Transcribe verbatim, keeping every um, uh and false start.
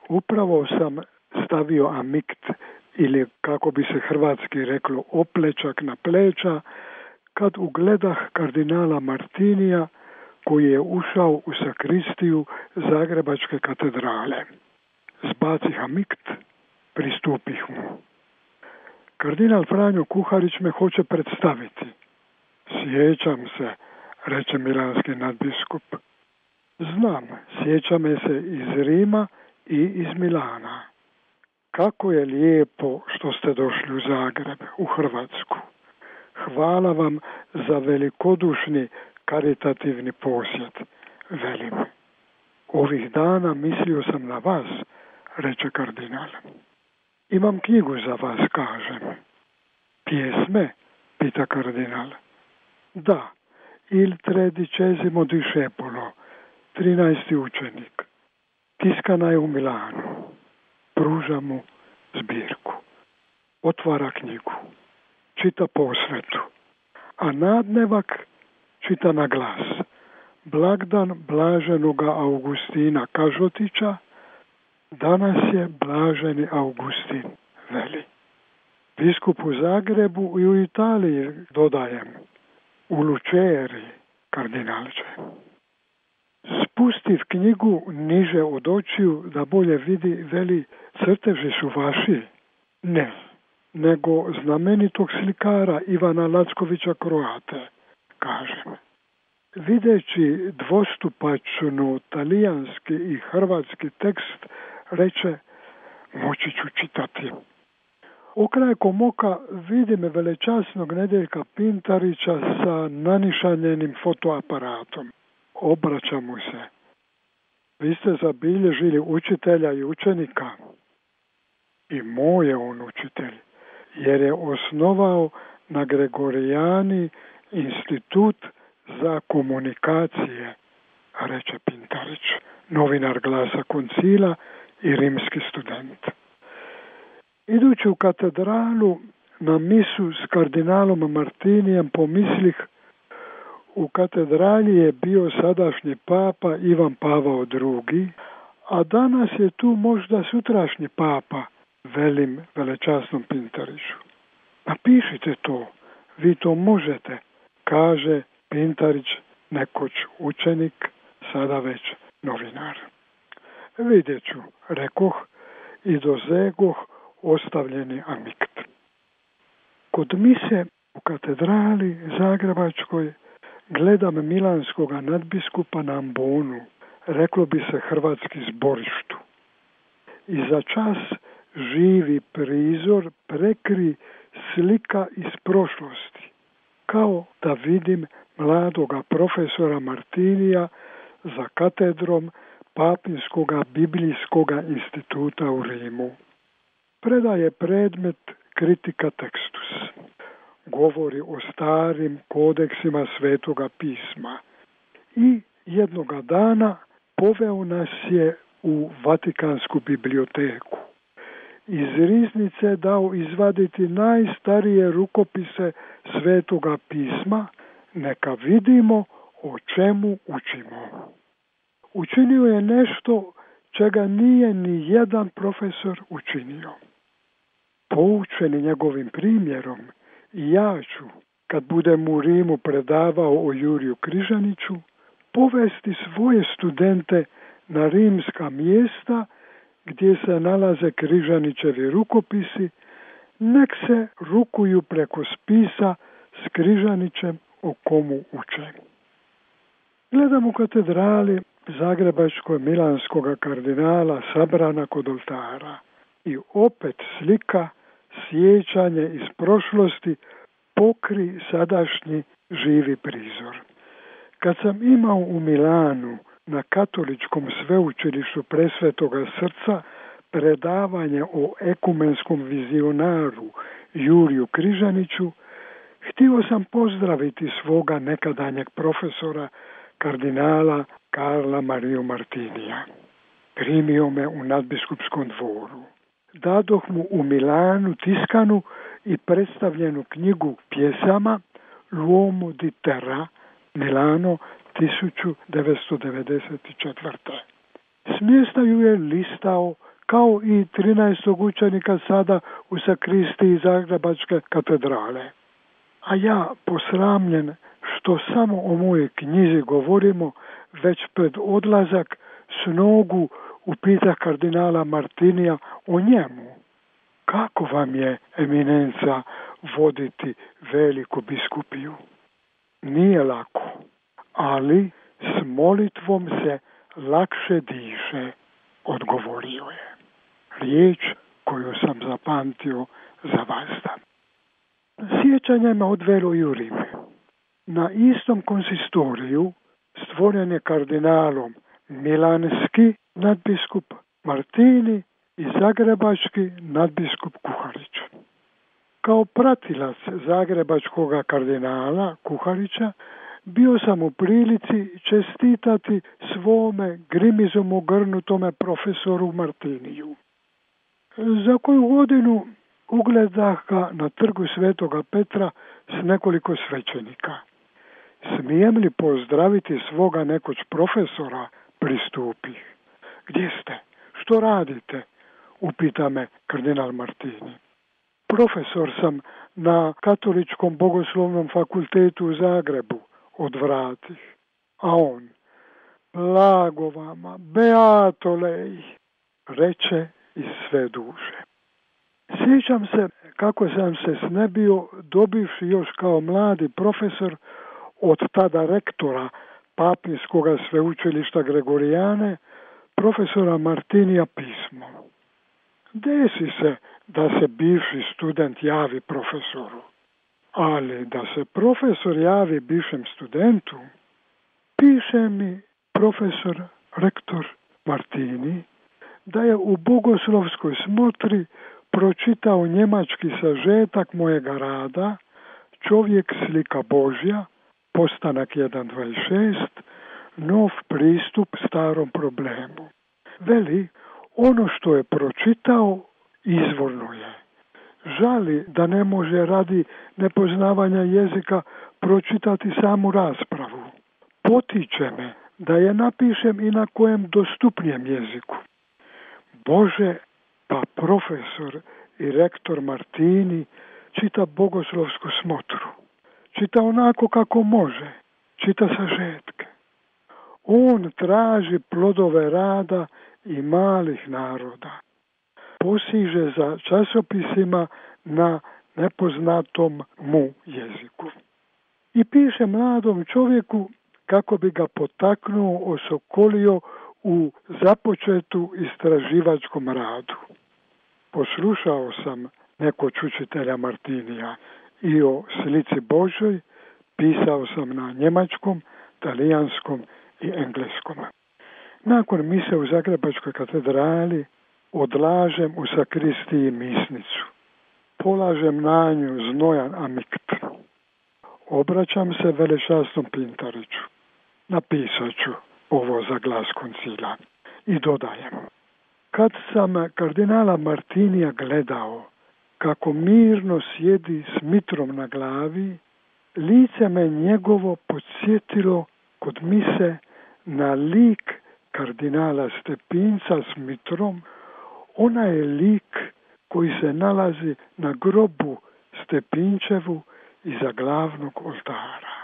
Upravo sam stavio amikt, ili kako bi se hrvatski reklo oplečak na pleća, kad ugledah kardinala Martinija koji je ušao u sakristiju Zagrebačke katedrale. Zbacih amikt, pristupih mu. Kardinal Franjo Kuharić me hoće predstaviti. Sjećam se, reče milanski nadbiskup. Znam, sjeća me se iz Rima i iz Milana. Kako je lijepo što ste došli u Zagreb, u Hrvatsku. Hvala vam za velikodušni karitativni posjet, velim. Ovih dana mislio sam na vas, reče kardinal. Imam knjigu za vas, kažem. Pjesme, pita kardinal. Da, il tredicesimo discepolo, trinaesti učenik. Tiskana je u Milanu. Pruža mu zbirku. Otvara knjigu. Čita posvetu. A nadnevak čita na glas. Blagdan blaženoga Augustina Kažotića, danas je blaženi Augustin, veli. Biskup u Zagrebu i u Italiji, dodajem, u Lučeri, kardinalče. Spustiv knjigu niže od očiju da bolje vidi, veli, crteži su vaši? Ne, nego znamenitog slikara Ivana Lackovića Kroate, kažem. Videći dvostupačnu talijanski i hrvatski tekst, reče, moći ću čitati. Okrajkom oka vidim velečasnog Nedeljka Pintarića sa nanišanjenim fotoaparatom. Obraća mu se. Vi ste zabilježili učitelja i učenika. I moj je on učitelj, jer je osnovao na Gregorijani institut za komunikacije, reče Pintarić, novinar Glasa Koncila i rimski student. Idući u katedralu na misu s kardinalom Martinijem pomislih, u katedrali je bio sadašnji papa Ivan Pavao drugi, a danas je tu možda sutrašnji papa, velim velečasnom Pintariću. Napišite to, vi to možete, kaže Pintarić, nekoć učenik, sada već novinar. Vidjet ću, rekoh, i dozegoh ostavljeni amikt. Kod mise u katedrali Zagrebačkoj gledam milanskoga nadbiskupa na ambonu, reklo bi se hrvatski zborištu. I za čas živi prizor prekri slika iz prošlosti, kao da vidim mladoga profesora Martinija za katedrom Papinskoga biblijskoga instituta u Rimu. Predaje predmet kritika tekstus. Govori o starim kodeksima Svetoga pisma. I jednoga dana poveo nas je u Vatikansku biblioteku. Iz riznice dao izvaditi najstarije rukopise Svetoga pisma, neka vidimo o čemu učimo. Učinio je nešto čega nije ni jedan profesor učinio. Poučeni njegovim primjerom, i ja ću, kad budem u Rimu predavao o Juriju Križaniću, povesti svoje studente na rimska mjesta gdje se nalaze Križanićevi rukopisi, nek se rukuju preko spisa s Križanićem o komu uče. Gledam u katedrali Zagrebačkoj milanskoga kardinala sabrana kod oltara i opet slika, sjećanje iz prošlosti pokri sadašnji živi prizor. Kad sam imao u Milanu na katoličkom sveučilištu Presvetoga srca predavanje o ekumenskom vizionaru Juriju Križaniću, htio sam pozdraviti svoga nekadanjeg profesora kardinala Karla Mariju Martinija. Primio me u nadbiskupskom dvoru. Dadoh mu u Milanu tiskanu i predstavljenu knjigu pjesama L'uomo di terra, Milano, tisuću devetsto devedeset četvrte. S mjesta ju je listao kao i trinaestog učenika sada u sakristiji Zagrebačke katedrale. A ja, posramljen što samo o mojoj knjizi govorimo, već pred odlazak s nogu upita kardinala Martinija o njemu. Kako vam je, eminenca, voditi veliku biskupiju? Nije lako, ali s molitvom se lakše diše, odgovorio je. Riječ koju sam zapamtio za vazda. Sjećanje me odvelo i u Rim. Na istom konsistoriju stvoren je kardinalom milanski nadbiskup Martini i zagrebački nadbiskup Kuharić. Kao pratilac zagrebačkog kardinala Kuharića bio sam u prilici čestitati svome grimizom ogrnutome profesoru Martiniju. Za koju godinu ugledah ga na trgu Svetoga Petra s nekoliko svećenika. Smijem li pozdraviti svoga nekoć profesora, pristupih? Gdje ste? Što radite? Upita me kardinal Martini. Profesor sam na Katoličkom bogoslovnom fakultetu u Zagrebu, odvratih. A on, blago vama, beato lei, reče iz sve duše. Sjećam se kako sam se snebio dobivši još kao mladi profesor od tada rektora Papinskog sveučilišta Gregorijane, profesora Martinija pismo. Desi se da se bivši student javi profesoru, ali da se profesor javi bivšem studentu, piše mi profesor rektor Martini da je u bogoslovskoj smotri pročitao njemački sažetak mojega rada Čovjek slika Božja, postanak jedan dvadeset šest, nov pristup starom problemu. Veli, ono što je pročitao izvorno je. Žali da ne može radi nepoznavanja jezika pročitati samu raspravu. Potiče me da je napišem i na kojem dostupnijem jeziku. Bože, pa profesor i rektor Martini čita bogoslovsku smotru. Čita onako kako može. Čita sažetke. On traži plodove rada i malih naroda. Posiže za časopisima na nepoznatom mu jeziku. I piše mladom čovjeku kako bi ga potaknuo, osokolio u započetu istraživačkom radu. Poslušao sam nekoć učitelja Martinija i o slici Božoj pisao sam na njemačkom, talijanskom i engleskom. Nakon mise u Zagrebačkoj katedrali odlažem u sakristiji misnicu. Polažem na nju znojan amikt. Obraćam se velečasnom Pintariću. Napisat ću ovo za glas koncila i dodajem. Kad sam kardinala Martinija gledao kako mirno sjedi s mitrom na glavi, lice me njegovo podsjetilo kod mise na lik kardinala Stepinca s mitrom. Ona je lik koji se nalazi na grobu Stepinčevu iza glavnog oltara.